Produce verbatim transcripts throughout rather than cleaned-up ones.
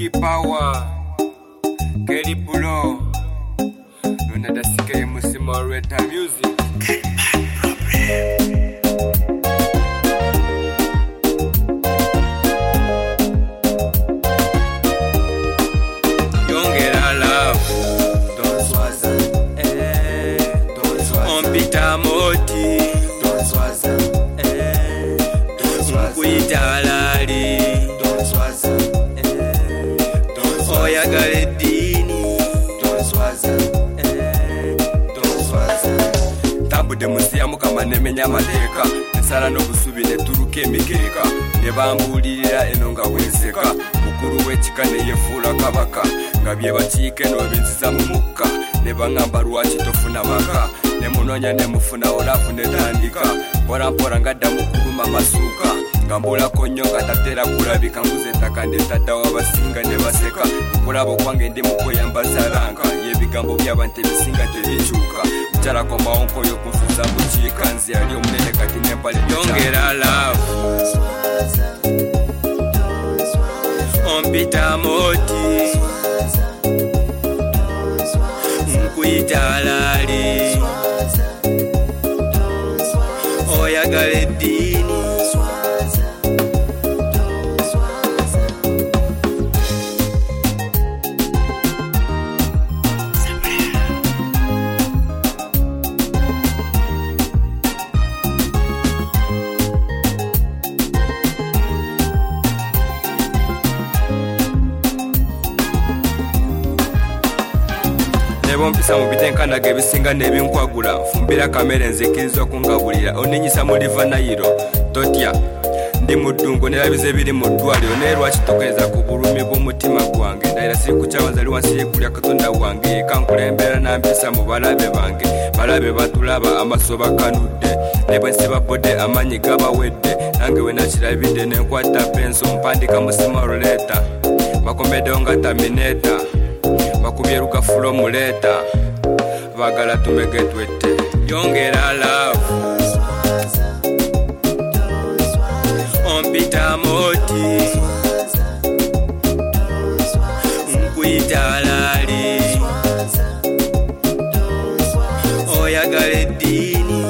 Biggie Power, Kelly Pulo, Nuna da Sike Musimo Reta Music. Don't get a love, don't swaza, eh, don't swaza. On Peter Moti, don't swaza, eh, don't swaza. Kuita lali, don't swaza, eh, don't swaza. Oya galedini, don't swaza, eh, don't swaza. Tambude musiya mukama nemenya amateka, nsala n'obusubire turuke emikeeka, ne bambulirira eno nga wenseka, mukulu w'ekika ne yefuula kabaka, nga bye bakiike n'obinziza mu mukka, ne baŋŋamba lwaki tofuna maka, ne munoonya ne mufuna olaafu ne tandika, mpola mpola ngaddamu kuluma masuuka, nga mbulako nnyo nga tatera kulabika, mbuze ettaka ndeetaddawo abasinga ne baseka, okulaba okwange ndi mu kweyambaza ranka, y'ebigambo by'abantu ebisinga tebikyuka, mukyala komawo nkoyo kunfuza bukiika, nze yali omunene kati n'empale yongera love. On Peter Moti, Nkuita lali, oyagala eddiini, bompisa mu bitenkanaga ebisinga n'ebinkwagula, nfumbira kamere nzikiriza okungabulira, oninyisa mu liva nayiro totya, ndi mu ddungu nerabiza ebiri mu ddwaliro, naye lwaki tokeeza ku bulumi bw'omutima gwange, ndayira sirikukyawa nzali wansi yekulya katonda wange, kankulembera nampisa mu balabe bange, balabe batulaba amaso bakanudde, ne bwe nsiba bodde amanyi gabawedde, nange we nakirabidde nenkwata penso, mpandika musima ruleta, bakomeddewo nga tamineta, bakubye lukafulo muleta, bagala tumege twette, yongera love. On Peter Moti, Nkuita lali, oyagala eddiini,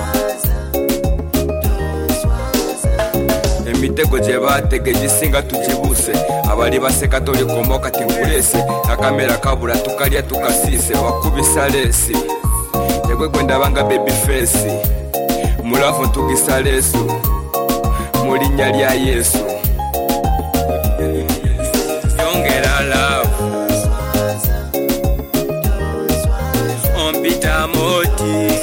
emitego gye baatege gisinga tugibuuse, abali baseka tolikomo kati nkulese, akamera kabula tukalya tukasiise, wakubisa leesi, yegwe gwe ndabanga baby face, mulafu ntugisa leesu, mu linnya lya Yesu, yongera love. On Peter Moti,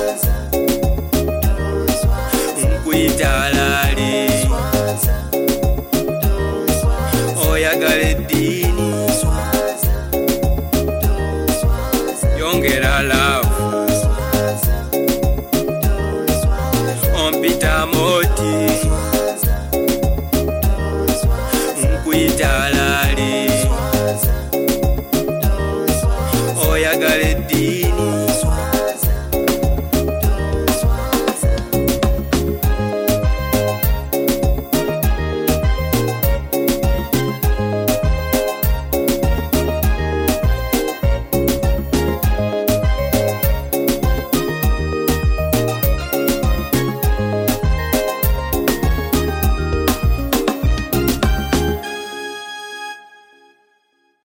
Nkuita lali, oyagala eddiini, yongera love. On Peter Moti, Nkuita lali.